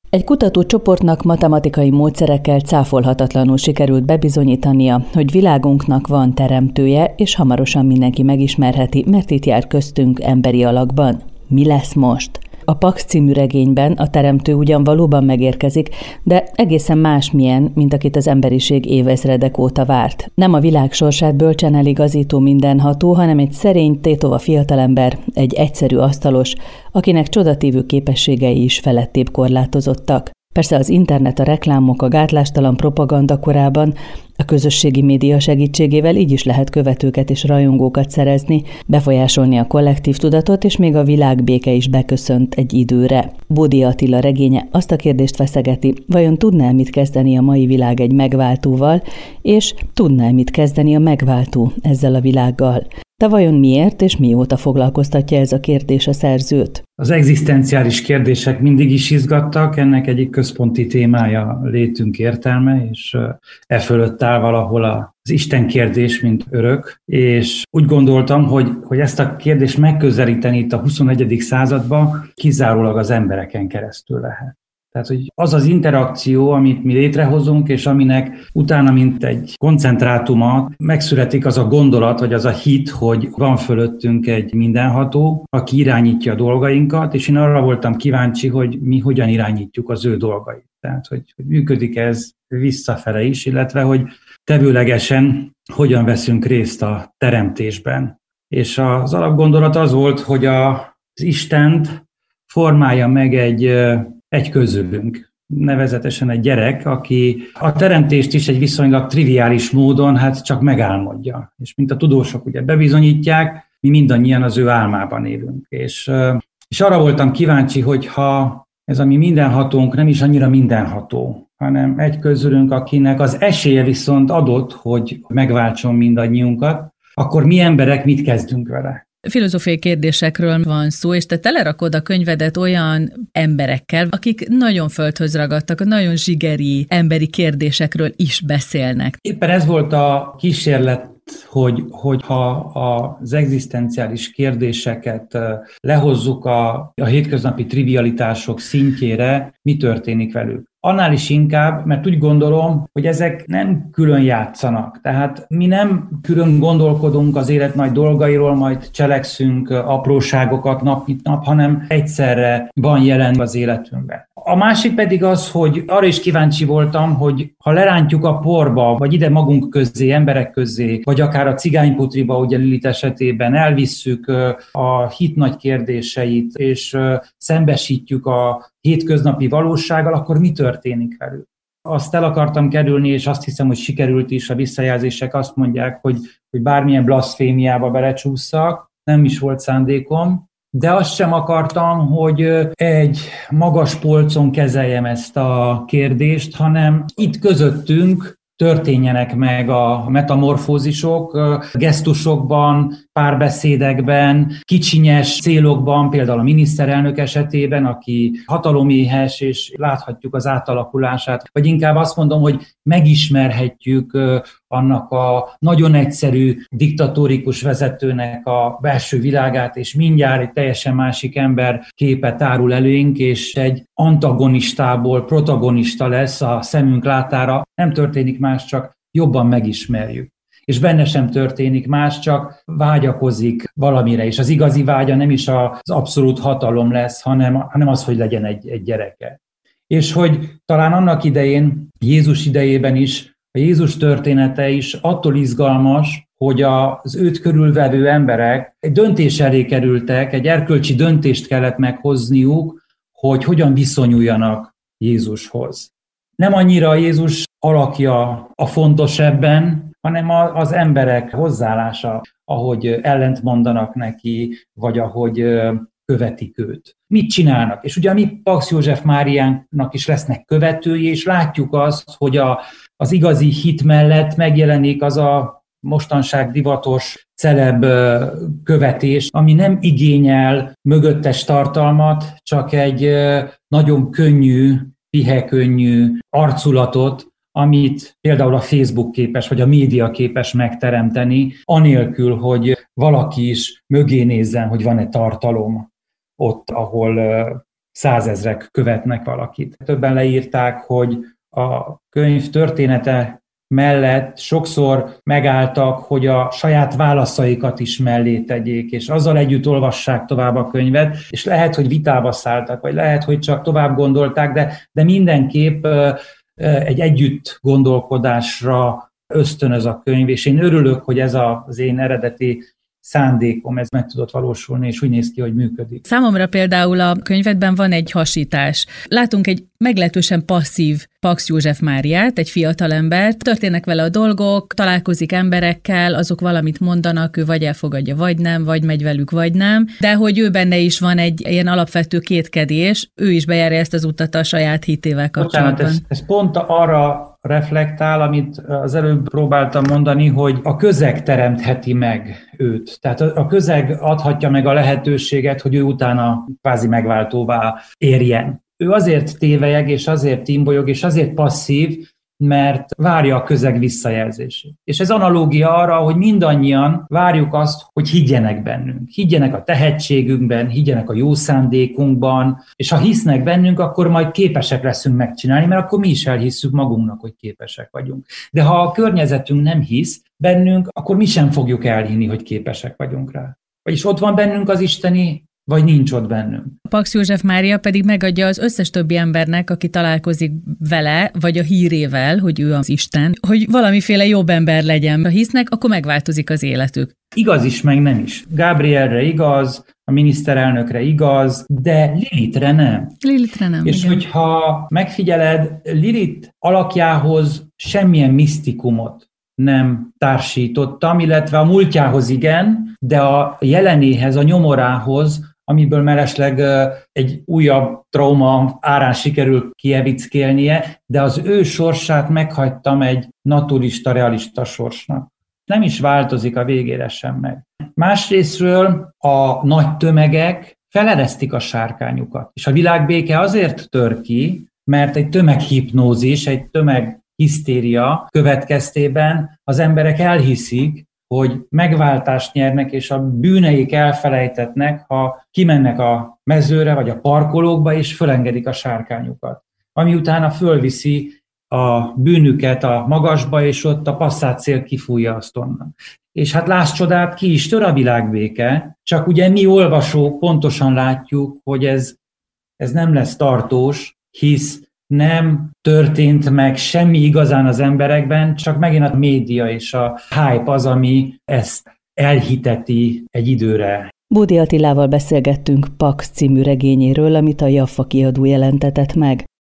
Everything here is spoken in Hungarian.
Egy kutatócsoportnak matematikai módszerekkel cáfolhatatlanul sikerült bebizonyítania, hogy világunknak van teremtője, és hamarosan mindenki megismerheti, mert itt jár köztünk emberi alakban. Mi lesz most? A Pax című regényben a teremtő ugyan valóban megérkezik, de egészen másmilyen, mint akit az emberiség évezredek óta várt. Nem a világ sorsát bölcsen eligazító mindenható, hanem egy szerény, tétova fiatalember, egy egyszerű asztalos, akinek csodatívő képességei is felettébb korlátozottak. Persze az internet, a reklámok, a gátlástalan propaganda korában a közösségi média segítségével így is lehet követőket és rajongókat szerezni, befolyásolni a kollektív tudatot, és még a világbéke is beköszönt egy időre. Bódi Attila regénye azt a kérdést feszegeti, vajon tudná-e mit kezdeni a mai világ egy megváltóval, és tudná-e mit kezdeni a megváltó ezzel a világgal? De vajon miért és mióta foglalkoztatja ez a kérdés a szerzőt? Az egzisztenciális kérdések mindig is izgattak, ennek egyik központi témája létünk értelme, és e fölött áll valahol az Isten kérdés, mint örök, és úgy gondoltam, hogy ezt a kérdést megközelíteni itt a 21. században kizárólag az embereken keresztül lehet. Tehát, hogy az az interakció, amit mi létrehozunk, és aminek utána, mint egy koncentrátuma, megszületik az a gondolat, vagy az a hit, hogy van fölöttünk egy mindenható, aki irányítja a dolgainkat, és én arra voltam kíváncsi, hogy mi hogyan irányítjuk az ő dolgait. Tehát, hogy működik ez visszafele is, illetve, hogy tevőlegesen hogyan veszünk részt a teremtésben. És az alapgondolat az volt, hogy az Istent formálja meg egy közülünk, nevezetesen egy gyerek, aki a teremtést is egy viszonylag triviális módon csak megálmodja. És mint a tudósok ugye bebizonyítják, mi mindannyian az ő álmában élünk. És arra voltam kíváncsi, hogy ha ez a mi mindenhatónk nem is annyira mindenható, hanem egy közülünk, akinek az esélye viszont adott, hogy megváltson mindannyiunkat, akkor mi emberek mit kezdünk vele? Filozófiai kérdésekről van szó, és te telerakod a könyvedet olyan emberekkel, akik nagyon földhöz ragadtak, nagyon zsigeri emberi kérdésekről is beszélnek. Éppen ez volt a kísérlet, hogy ha az egzisztenciális kérdéseket lehozzuk a hétköznapi trivialitások szintjére, mi történik velük. Annál is inkább, mert úgy gondolom, hogy ezek nem külön játszanak. Tehát mi nem külön gondolkodunk az élet nagy dolgairól, majd cselekszünk apróságokat nap mint nap, hanem egyszerre van jelen az életünkben. A másik pedig az, hogy arra is kíváncsi voltam, hogy ha lerántjuk a porba, vagy ide magunk közé, emberek közé, vagy akár a cigányputriba, ugye Lilith esetében elvisszük a hit nagy kérdéseit, és szembesítjük a hétköznapi valósággal, akkor mi történik velük? Azt el akartam kerülni, és azt hiszem, hogy sikerült is, a visszajelzések azt mondják, hogy bármilyen blaszfémiába belecsúszszak, nem is volt szándékom, de azt sem akartam, hogy egy magas polcon kezeljem ezt a kérdést, hanem itt közöttünk történjenek meg a metamorfózisok, gesztusokban, párbeszédekben, kicsinyes célokban, például a miniszterelnök esetében, aki hataloméhes, és láthatjuk az átalakulását, vagy inkább azt mondom, hogy megismerhetjük annak a nagyon egyszerű diktatórikus vezetőnek a belső világát, és mindjárt egy teljesen másik ember képet árul előnk, és egy antagonistából protagonista lesz a szemünk látára. Nem történik más, csak jobban megismerjük. És benne sem történik más, csak vágyakozik valamire, és az igazi vágya nem is az abszolút hatalom lesz, hanem az, hogy legyen egy gyereke. És hogy talán annak idején, Jézus idejében is, a Jézus története is attól izgalmas, hogy az őt körülvevő emberek egy döntés elé kerültek, egy erkölcsi döntést kellett meghozniuk, hogy hogyan viszonyuljanak Jézushoz. Nem annyira Jézus alakja a fontos ebben, hanem az emberek hozzáállása, ahogy ellent mondanak neki, vagy ahogy követik őt. Mit csinálnak? És ugye a mi Pax József Máriának is lesznek követői, és látjuk azt, hogy az igazi hit mellett megjelenik az a mostanság divatos celeb követés, ami nem igényel mögöttes tartalmat, csak egy nagyon könnyű, pihekönnyű arculatot, amit például a Facebook képes, vagy a média képes megteremteni, anélkül, hogy valaki is mögé nézzen, hogy van-e tartalom ott, ahol százezrek követnek valakit. Többen leírták, hogy a könyv története mellett sokszor megálltak, hogy a saját válaszaikat is mellé tegyék, és azzal együtt olvassák tovább a könyvet, és lehet, hogy vitába szálltak, vagy lehet, hogy csak tovább gondolták, de mindenképp egy együtt gondolkodásra ösztönöz a könyv, és én örülök, hogy ez az én eredeti szándékom, ez meg tudott valósulni, és úgy néz ki, hogy működik. Számomra például a könyvedben van egy hasítás. Látunk egy meglehetősen passzív Paks József Máriát, egy fiatalembert, történnek vele a dolgok, találkozik emberekkel, azok valamit mondanak, ő vagy elfogadja, vagy nem, vagy megy velük, vagy nem, de hogy ő benne is van egy ilyen alapvető kétkedés, ő is bejárja ezt az utat a saját hitével kapcsolatban. Bocsánat, ez pont arra reflektál, amit az előbb próbáltam mondani, hogy a közeg teremtheti meg őt. Tehát a közeg adhatja meg a lehetőséget, hogy ő utána kvázi megváltóvá érjen. Ő azért tévelyeg, és azért imbolyog, és azért passzív, mert várja a közeg visszajelzését. És ez analógia arra, hogy mindannyian várjuk azt, hogy higgyenek bennünk. Higgyenek a tehetségünkben, higgyenek a jó szándékunkban, és ha hisznek bennünk, akkor majd képesek leszünk megcsinálni, mert akkor mi is elhisszük magunknak, hogy képesek vagyunk. De ha a környezetünk nem hisz bennünk, akkor mi sem fogjuk elhinni, hogy képesek vagyunk rá. Vagyis ott van bennünk az isteni, vagy nincs ott bennünk. Paks József Mária pedig megadja az összes többi embernek, aki találkozik vele, vagy a hírével, hogy ő az Isten, hogy valamiféle jobb ember legyen. Ha hisznek, akkor megváltozik az életük. Igaz is, meg nem is. Gabrielre igaz, a miniszterelnökre igaz, de Lilitre nem. Lilitre nem. És igen. hogyha megfigyeled, Lilit alakjához semmilyen misztikumot nem társítottam, illetve a múltjához igen, de a jelenéhez, a nyomorához, amiből mellesleg egy újabb trauma árán sikerül kievickélnie, de az ő sorsát meghagytam egy naturista, realista sorsnak. Nem is változik a végére sem meg. Másrésztről a nagy tömegek feleresztik a sárkányukat. És a világbéke azért tör ki, mert egy tömeghipnózis, egy tömeghisztéria következtében az emberek elhiszik, hogy megváltást nyernek, és a bűneik elfelejtetnek, ha kimennek a mezőre vagy a parkolókba, és fölengedik a sárkányukat. Ami utána fölviszi a bűnüket a magasba, és ott a passzátszél kifújja azt onnan. És hát láss csodát, ki is tör a világbéke, csak ugye mi olvasók pontosan látjuk, hogy ez nem lesz tartós, hisz nem történt meg semmi igazán az emberekben, csak megint a média és a hype az, ami ezt elhiteti egy időre. Bódi Attilával beszélgettünk Paks című regényéről, amit a Jaffa kiadó jelentetett meg.